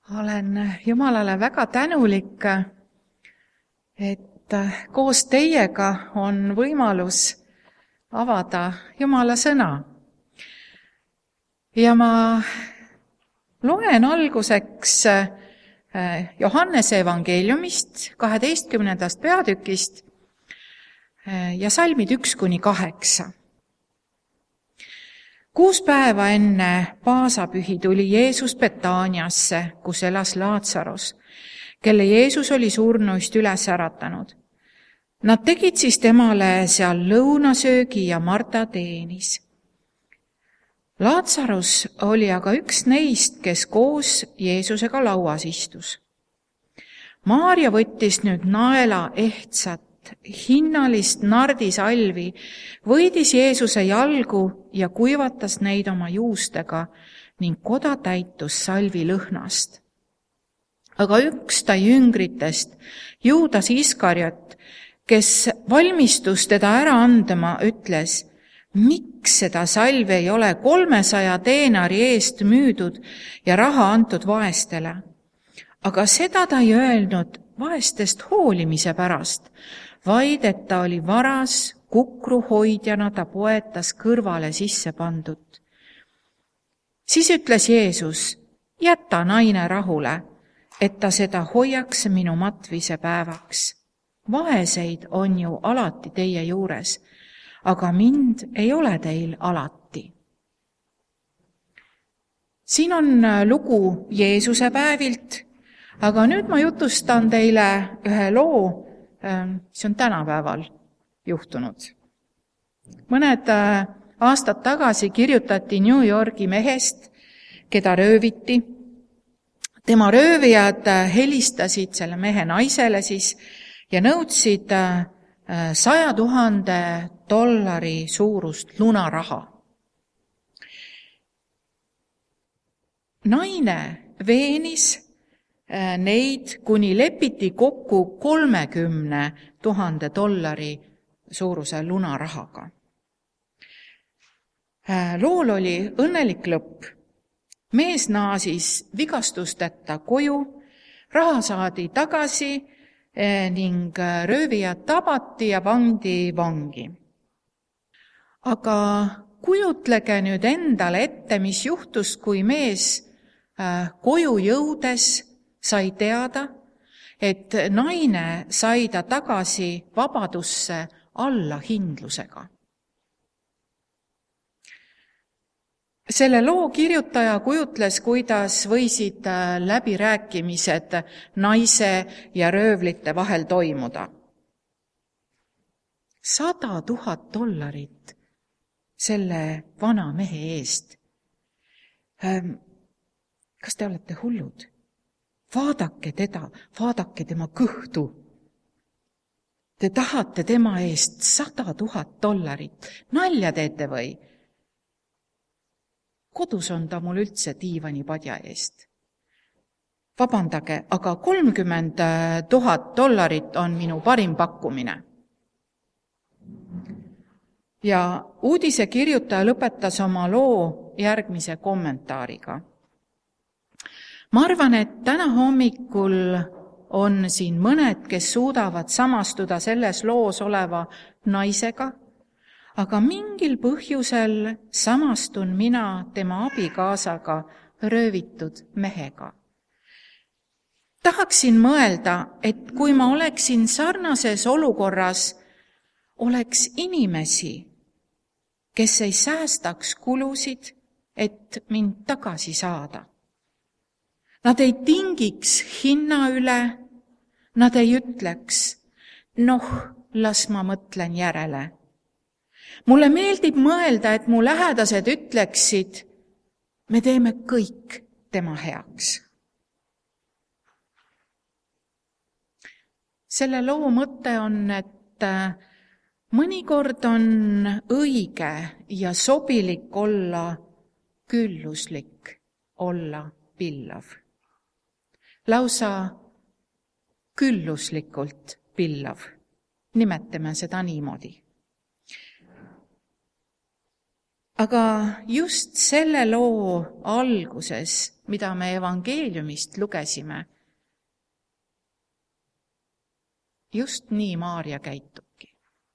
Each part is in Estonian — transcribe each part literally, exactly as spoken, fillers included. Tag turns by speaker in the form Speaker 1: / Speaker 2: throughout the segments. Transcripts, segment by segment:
Speaker 1: Olen Jumalale väga tänulik, et koos teiega on võimalus avada Jumala sõna. Ja ma loen alguseks Johannese evangeeliumist kaheteistkümnendast peatükist ja salmid üks kuni kaheksa. Kuus päeva enne paasapühi tuli Jeesus Betaaniasse, kus elas Laatsaros, kelle Jeesus oli surnuist üles äratanud. Nad tegid siis temale seal lõunasöögi ja Marta teenis. Laatsaros oli aga üks neist, kes koos Jeesusega lauas istus. Maarja võttis nüüd naela ehtsat, hinnalist nardisalvi, võidis Jeesuse jalgu ja kuivatas neid oma juustega ning koda täitus salvi lõhnast. Aga üks ta jüngritest, Juudas Iskariot, kes valmistus teda ära andma, ütles, miks seda salvi ei ole kolmesaja teenari eest müüdud ja raha antud vaestele. Aga seda ta ei öelnud vaestest hoolimise pärast, vaid et ta oli varas kukruhoidjana, ta poetas kõrvale sisse pandud. Siis ütles Jeesus, jäta naine rahule, et ta seda hoiaks minu matvise päevaks. Vaeseid on ju alati teie juures, aga mind ei ole teil alati. Siin on lugu Jeesuse päevilt, aga nüüd ma jutustan teile ühe loo, mis on tänapäeval juhtunud. Mõned aastad tagasi kirjutati New Yorgi mehest, keda rööviti. Tema röövijad helistasid selle mehe naisele siis ja nõudsid saja tuhande dollari suurust lunaraha. Naine veenis neid, kuni lepiti kokku kolmekümne tuhande dollari suuruse lunarahaga. Lool oli õnnelik lõpp. Mees naasis vigastusteta koju, raha saadi tagasi ning röövijad tabati ja pandi vangi. Aga kujutlege nüüd endale ette, mis juhtus, kui mees koju jõudes sai teada, et naine sai ta tagasi vabadusse allahindlusega. Selle loo kirjutaja kujutles, kuidas võisid läbirääkimised naise ja röövlite vahel toimuda. Sada tuhat dollarit selle vana mehe eest. Kas te olete hullud? Vaadake teda, vaadake tema kõhtu. Te tahate tema eest sada tuhat dollarit. Nalja teete või? Kodus on ta mul üldse diivanipadja eest. Vabandage, aga kolmkümmend tuhat dollarit on minu parim pakkumine. Ja uudise kirjutaja lõpetas oma loo järgmise kommentaariga. Ma arvan, et täna hommikul on siin mõned, kes suudavad samastuda selles loos oleva naisega, aga mingil põhjusel samastun mina tema abikaasaga röövitud mehega. Tahaksin mõelda, et kui ma oleksin sarnases olukorras, oleks inimesi, kes ei säästaks kulusid, et mind tagasi saada. Nad ei tingiks hinna üle, nad ei ütleks, noh, las ma mõtlen järele. Mulle meeldib mõelda, et mu lähedased ütleksid, me teeme kõik tema heaks. Selle loo mõte on, et mõnikord on õige ja sobilik olla külluslik, olla pillav. Lausa külluslikult pillav. Nimetame seda niimoodi. Aga just selle loo alguses, mida me evangeeliumist lugesime, just nii Maarja käitubki.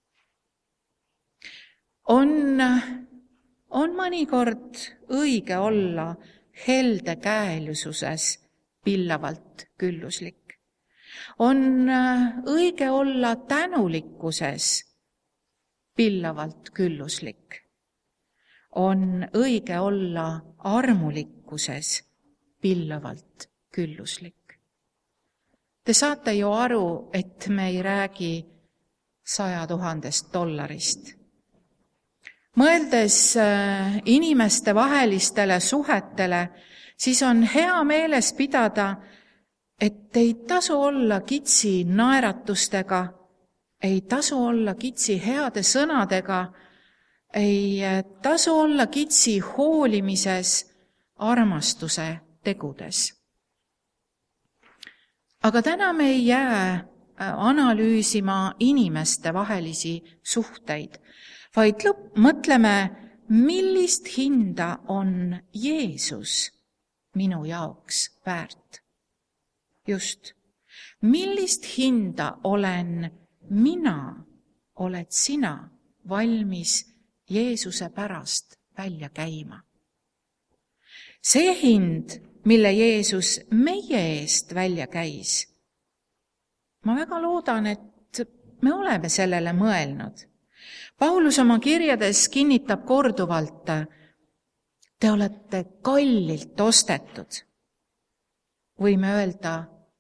Speaker 1: On, on mõnikord õige olla heldekäelisuses pillavalt külluslik. On õige olla tänulikkuses pillavalt külluslik. On õige olla armulikkuses pillavalt külluslik. Te saate ju aru, et me ei räägi saja tuhandest dollarist. Mõeldes inimeste vahelistele suhetele, siis on hea meeles pidada, et ei tasu olla kitsi naeratustega, ei tasu olla kitsi heade sõnadega, ei tasu olla kitsi hoolimises, armastuse tegudes. Aga täna me ei jää analüüsima inimeste vahelisi suhteid, vaid lõpp, mõtleme, millist hinda on Jeesus minu jaoks väärt. Just, millist hinda olen mina, oled sina valmis Jeesuse pärast välja käima. See hind, mille Jeesus meie eest välja käis, ma väga loodan, et me oleme sellele mõelnud. Paulus oma kirjades kinnitab korduvalt, te olete kallilt ostetud. Võime öelda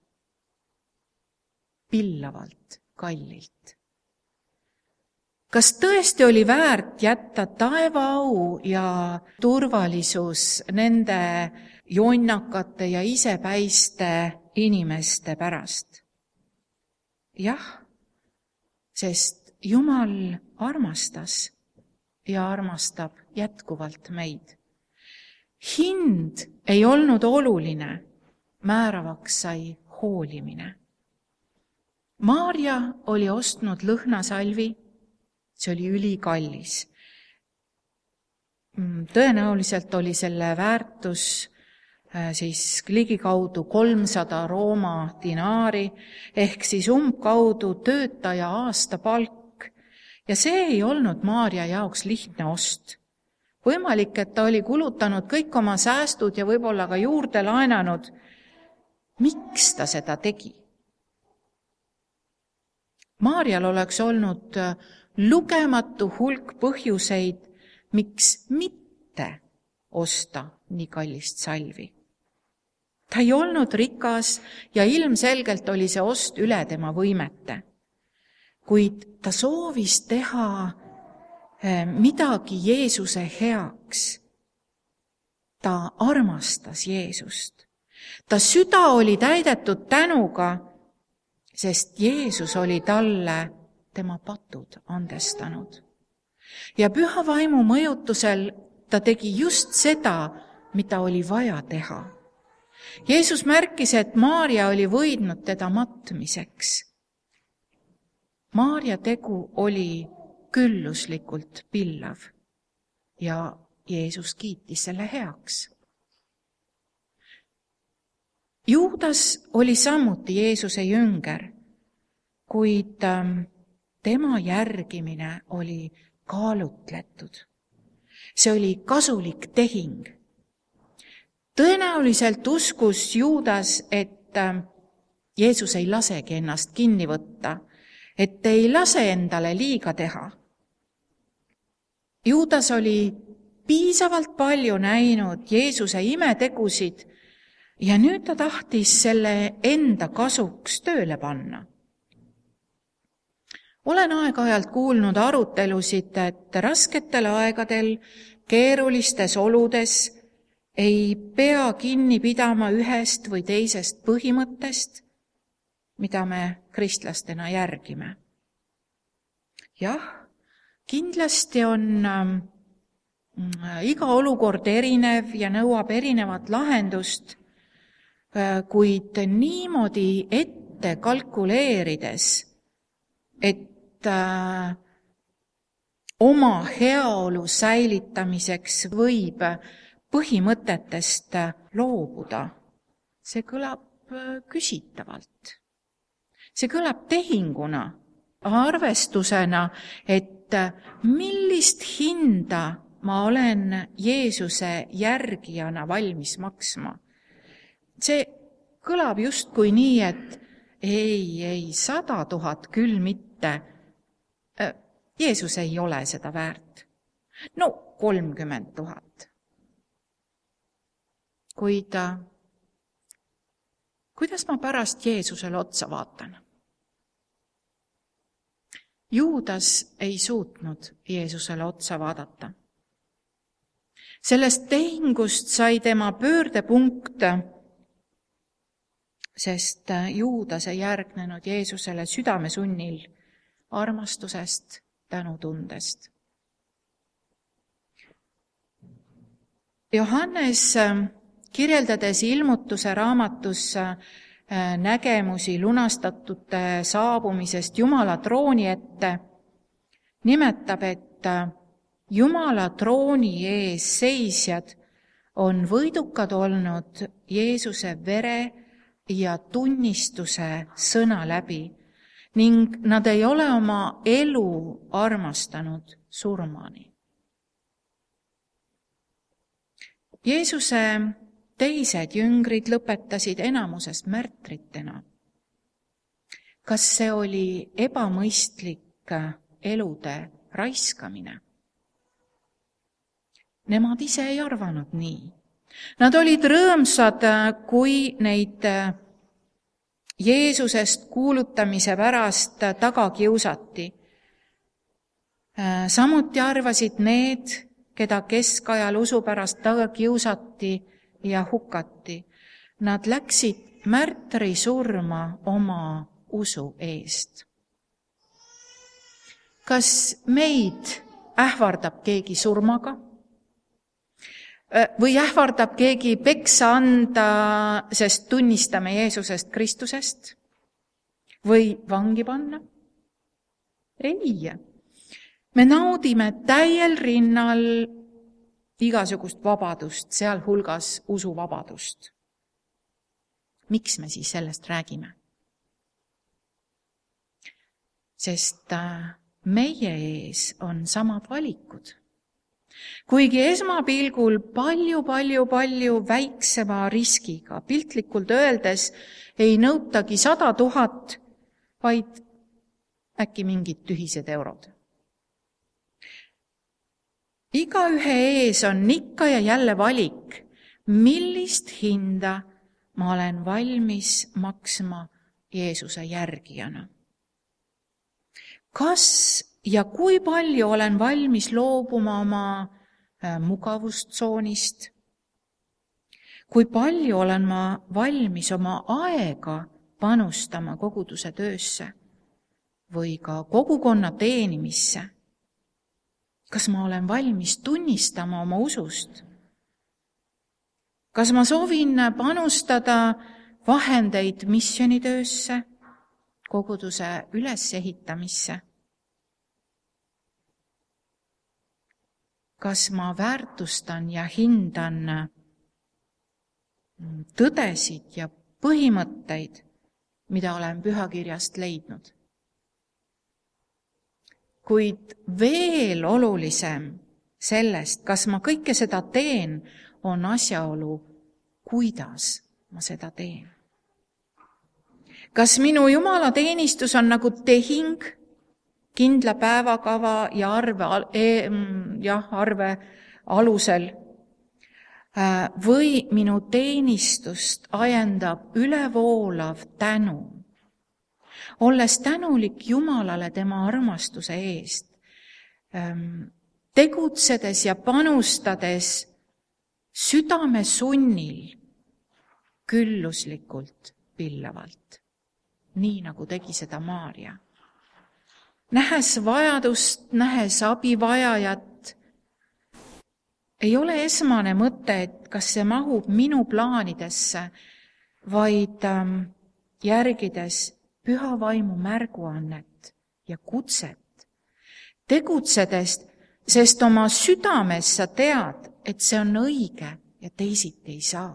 Speaker 1: pillavalt kallilt. Kas tõesti oli väärt jätta taevaau ja turvalisus nende jonnakate ja isepäiste inimeste pärast? Jah, sest Jumal armastas ja armastab jätkuvalt meid. Hind ei olnud oluline, määravaks sai hoolimine. Maarja oli ostnud lõhnasalvi, see oli ülikallis. Tõenäoliselt oli selle väärtus siis ligikaudu kolmsada Rooma dinaari, ehk siis umbkaudu töötaja aastapalk. Ja see ei olnud Maarja jaoks lihtne ost. Võimalik, et ta oli kulutanud kõik oma säästud ja võib-olla ka juurde laenanud. Miks ta seda tegi? Maarjal oleks olnud lugematu hulk põhjuseid, miks mitte osta nii kallist salvi. Ta ei olnud rikas ja ilmselgelt oli see ost üle tema võimete. Kuid ta soovis teha midagi Jeesuse heaks. Ta armastas Jeesust. Ta süda oli täidetud tänuga, sest Jeesus oli talle tema patud andestanud. Ja püha vaimu mõjutusel ta tegi just seda, mida oli vaja teha. Jeesus märkis, et Maarja oli võidnud teda matmiseks. Maarja tegu oli külluslikult pillav ja Jeesus kiitis selle heaks. Juudas oli samuti Jeesuse jünger, kuid tema järgimine oli kaalutletud. See oli kasulik tehing. Tõenäoliselt uskus Juudas, et Jeesus ei lasegi ennast kinni võtta, et ei lase endale liiga teha. Juudas oli piisavalt palju näinud Jeesuse imetegusid ja nüüd ta tahtis selle enda kasuks tööle panna. Olen aeg-ajalt kuulnud arutelusid, et rasketel aegadel, keerulistes oludes ei pea kinni pidama ühest või teisest põhimõttest, mida me kristlastena järgime. Jah, kindlasti on äh, iga olukord erinev ja nõuab erinevat lahendust, äh, kuid niimoodi ette kalkuleerides, et äh, oma heaolu säilitamiseks võib põhimõtetest loobuda. See kõlab küsitavalt. See kõlab tehinguna, arvestusena, et millist hinda ma olen Jeesuse järgijana valmis maksma. See kõlab justkui nii, et ei, ei, sada tuhat küll mitte. Jeesus ei ole seda väärt. No kolmkümmend tuhat. Kuid kuidas ma pärast Jeesusele otsa vaatan? Juudas ei suutnud Jeesusele otsa vaadata. Sellest tehingust sai tema pöördepunkt, sest Juudas ei järgnenud Jeesusele südamesunnil armastusest, tänutundest. Johannes kirjeldades ilmutuse raamatus nägemusi lunastatute saabumisest Jumala trooni ette, nimetab, et Jumala trooni ees seisjad on võidukad olnud Jeesuse vere ja tunnistuse sõna läbi ning nad ei ole oma elu armastanud surmani. Jeesuse teised jüngrid lõpetasid enamusest märtritena. Kas see oli ebamõistlik elude raiskamine? Nemad ise ei arvanud nii. Nad olid rõõmsad, kui neid Jeesusest kuulutamise pärast taga kiusati. Samuti arvasid need, keda keskajal usu pärast taga kiusati ja hukati. Nad läksid märtri surma oma usu eest. Kas meid ähvardab keegi surmaga? Või ähvardab keegi peksa anda, sest tunnistame Jeesusest Kristusest? Või vangi panna? Ei. Me naudime täiel rinnal igasugust vabadust, sealhulgas usuvabadust. Miks me siis sellest räägime? Sest meie ees on samad valikud. Kuigi esmapilgul palju, palju, palju väiksema riskiga, piltlikult öeldes ei nõutagi sada tuhat, vaid äkki mingid tühised eurod. Igaühe ees on ikka ja jälle valik, millist hinda ma olen valmis maksma Jeesuse järgijana. Kas ja kui palju olen valmis loobuma oma mugavustsoonist? Kui palju olen ma valmis oma aega panustama koguduse töösse või ka kogukonna teenimisse? Kas ma olen valmis tunnistama oma usust? Kas ma soovin panustada vahendeid missioonitöösse, koguduse ülesehitamisse? Kas ma väärtustan ja hindan tõdesid ja põhimõtteid, mida olen pühakirjast leidnud? Kuid veel olulisem sellest, kas ma kõike seda teen, on asjaolu, kuidas ma seda teen. Kas minu Jumala teenistus on nagu tehing, kindla päevakava ja arve, jah, arve alusel, või minu teenistust ajendab ülevoolav tänu, olles tänulik Jumalale tema armastuse eest, tegutsedes ja panustades südame sunnil külluslikult pillavalt, nii nagu tegi seda Maarja. Nähes vajadust, nähes abivajajat, ei ole esmane mõte, et kas see mahub minu plaanidesse, vaid järgides püha vaimu märguannet ja kutset, tegutsedes sest oma südames sa tead, et see on õige ja teisiti ei saa.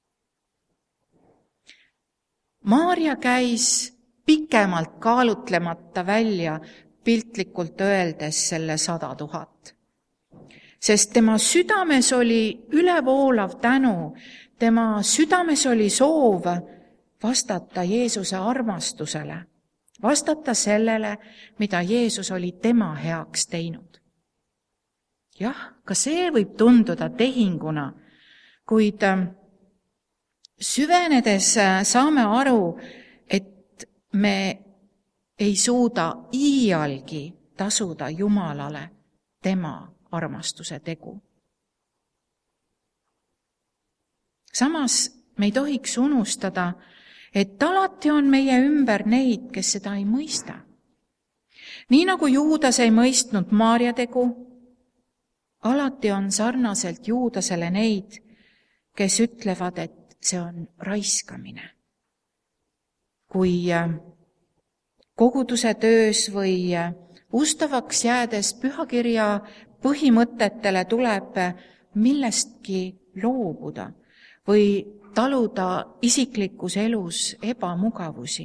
Speaker 1: Maarja käis pikemalt kaalutlemata välja piltlikult öeldes selle sada tuhat. Sest tema südames oli ülevoolav tänu, tema südames oli soov vastata Jeesuse armastusele, vastata sellele, mida Jeesus oli tema heaks teinud. Jah, ka see võib tunduda tehinguna, kuid süvenedes saame aru, et me ei suuda iialgi tasuda Jumalale tema armastuse tegu. Samas me ei tohiks unustada, et alati on meie ümber neid, kes seda ei mõista. Nii nagu Juudas ei mõistnud Maarja tegu, alati on sarnaselt Juudasele neid, kes ütlevad, et see on raiskamine. Kui koguduse töös või ustavaks jäädes pühakirja põhimõtetele tuleb millestki loobuda või taluda isiklikus elus ebamugavusi.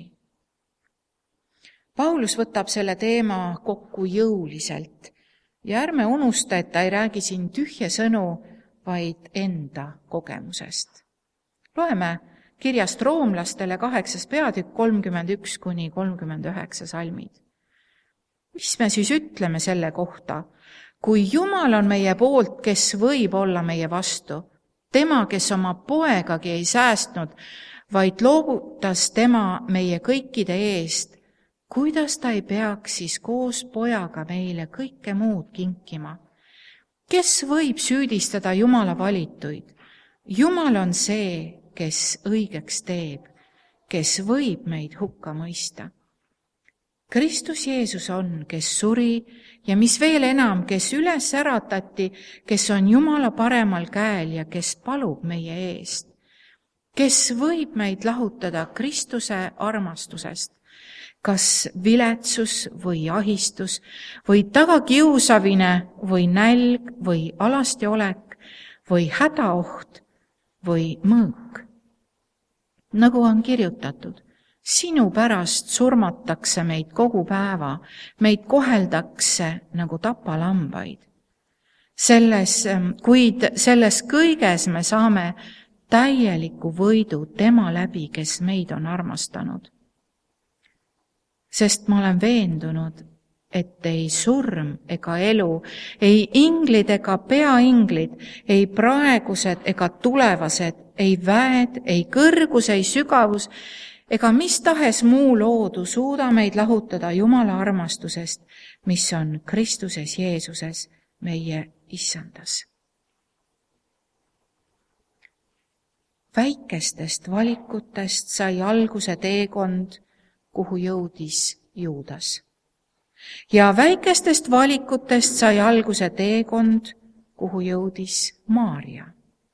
Speaker 1: Paulus võtab selle teema kokku jõuliselt ja ärme unusta, et ta ei räägi siin tühje sõnu, vaid enda kogemusest. Loeme kirjast roomlastele kaheksas peatükk kolmkümmend üks kuni kolmkümmend üheksa salmid. Mis me siis ütleme selle kohta? Kui Jumal on meie poolt, kes võib olla meie vastu, tema, kes oma poegagi ei säästnud, vaid loovutas tema meie kõikide eest, kuidas ta ei peaks siis koos pojaga meile kõike muud kinkima? Kes võib süüdistada Jumala valituid? Jumal on see, kes õigeks teeb, kes võib meid hukka mõista. Kristus Jeesus on, kes suri ja mis veel enam, kes üles äratati, kes on Jumala paremal käel ja kes palub meie eest. Kes võib meid lahutada Kristuse armastusest, kas viletsus või ahistus või tagakiusamine või nälg või alastiolek või hädaoht või mõõk. Nagu on kirjutatud, sinu pärast surmatakse meid kogu päeva, meid koheldakse nagu tapalambaid. Selles, kuid selles kõiges me saame täieliku võidu tema läbi, kes meid on armastanud. Sest ma olen veendunud, et ei surm ega elu, ei inglid ega peainglid, ei praegused ega tulevased, ei väed, ei kõrgus, ei sügavus, ega mis tahes muu loodu suuda meid lahutada Jumala armastusest, mis on Kristuses Jeesuses, meie issandas. Väikestest valikutest sai alguse teekond, kuhu jõudis Juudas. Ja väikestest valikutest sai alguse teekond, kuhu jõudis Maarja.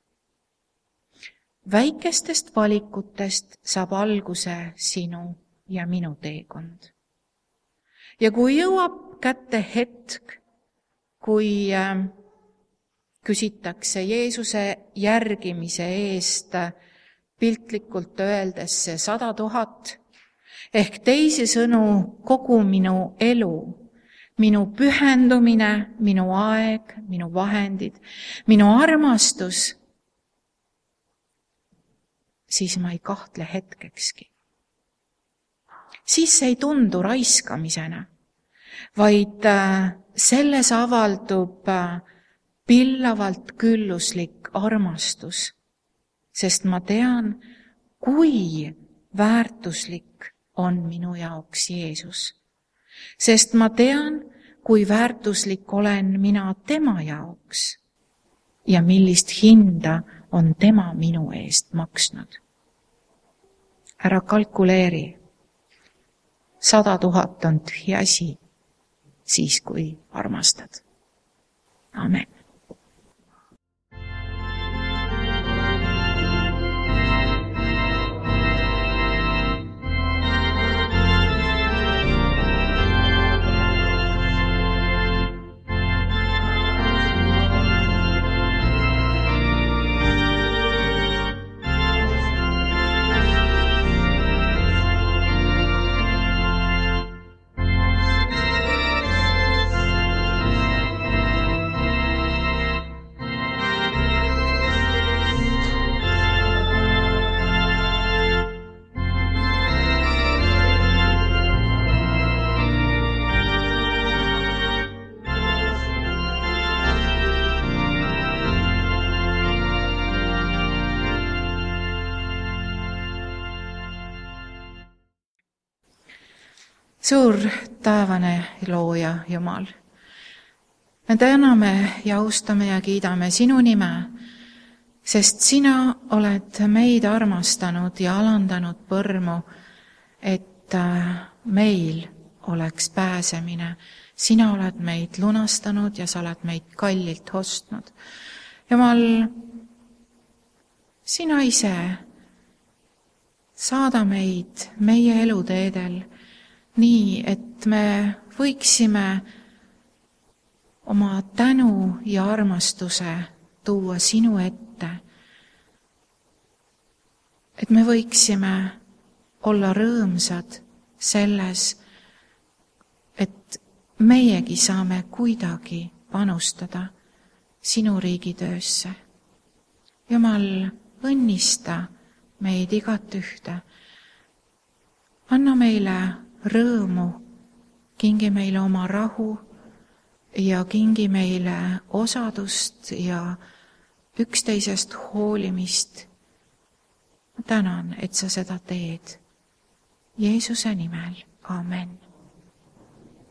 Speaker 1: Väikestest valikutest saab alguse sinu ja minu teekond. Ja kui jõuab kätte hetk, kui küsitakse Jeesuse järgimise eest piltlikult öeldes see sada tuhat, ehk teisisõnu kogu minu elu, minu pühendumine, minu aeg, minu vahendid, minu armastus, siis ma ei kahtle hetkekski. Siis ei tundu raiskamisena, vaid selles avaldub pillavalt külluslik armastus, sest ma tean, kui väärtuslik on minu jaoks Jeesus. Sest ma tean, kui väärtuslik olen mina tema jaoks ja millist hinda on tema minu eest maksnud. Ära kalkuleeri. Sada tuhat on tühi asi, siis kui armastad. Amen. suur taevane looja Jumal, me täname ja austame ja kiidame sinu nime, sest sina oled meid armastanud ja alandanud põrmu, et meil oleks pääsemine. Sina oled meid lunastanud ja sa oled meid kallilt ostnud. Jumal, sina ise saada meid meie eluteedel nii, et me võiksime oma tänu ja armastuse tuua sinu ette. Et me võiksime olla rõõmsad selles, et meiegi saame kuidagi panustada sinu riigi töösse. Jumal, õnnista meid igat ühte. Anna meile rõõmu, kingi meile oma rahu ja kingi meile osadust ja üksteisest hoolimist. Ma tänan, et sa seda teed. Jeesuse nimel. Amen.